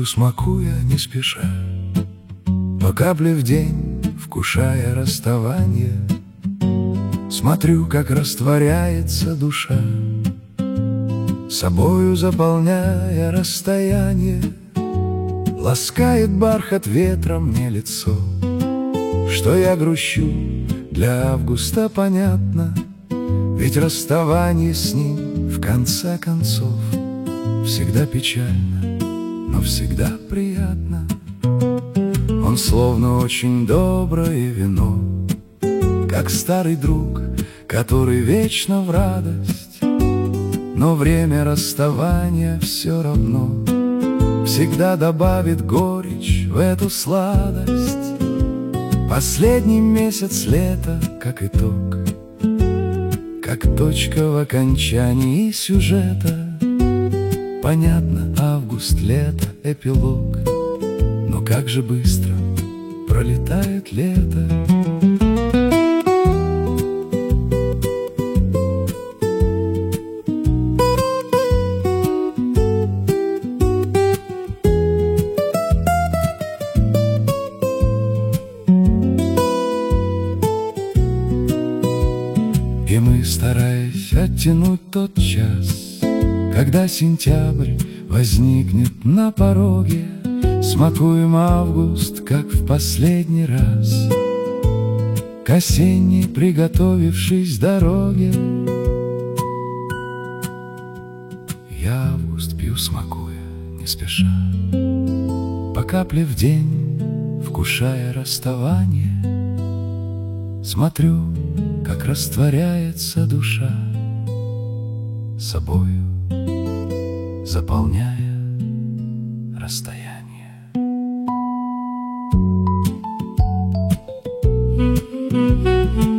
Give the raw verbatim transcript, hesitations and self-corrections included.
пью, смакуя не спеша, по капле в день, вкушая расставание. Смотрю, как растворяется душа, собою заполняя расстояние. Ласкает бархат ветра мне лицо. Что я грущу, для Августа понятно, ведь расставание с ним в конце концов всегда печально, но всегда приятно. Он словно очень доброе вино, как старый друг, который вечно в радость, но время расставания все равно всегда добавит горечь в эту сладость. Последний месяц лета, как итог, как точка в окончании сюжета. Понятно, август, лето, эпилог, но как же быстро пролетает лето. И мы, стараясь оттянуть тот час, когда сентябрь возникнет на пороге, смакуем август, как в последний раз, к осенней приготовившись дороге. Я август пью, смакуя не спеша, по капле в день, вкушая расставание. Смотрю, как растворяется душа, собою заполняя расстояние. Mm-hmm.